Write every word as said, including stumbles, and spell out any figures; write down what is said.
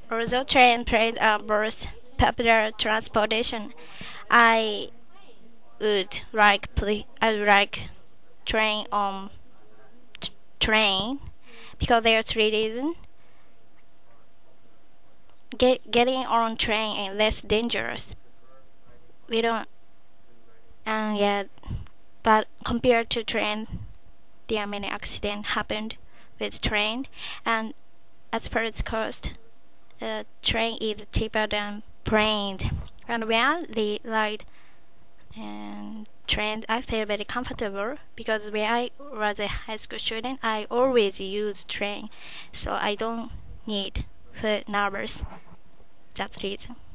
Although train plays a most popular transportation, I would like pl- I would like train on t- train because there are three reasons. Get, getting on train is less dangerous. We don't, and yeah, but compared to train, there are many accidents happened with train, and as per its cost, uh, train is cheaper than plane. And when I ride and train, I feel very comfortable because when I was a high school student, I always use train, so I don't need feel nervous. That's the reason.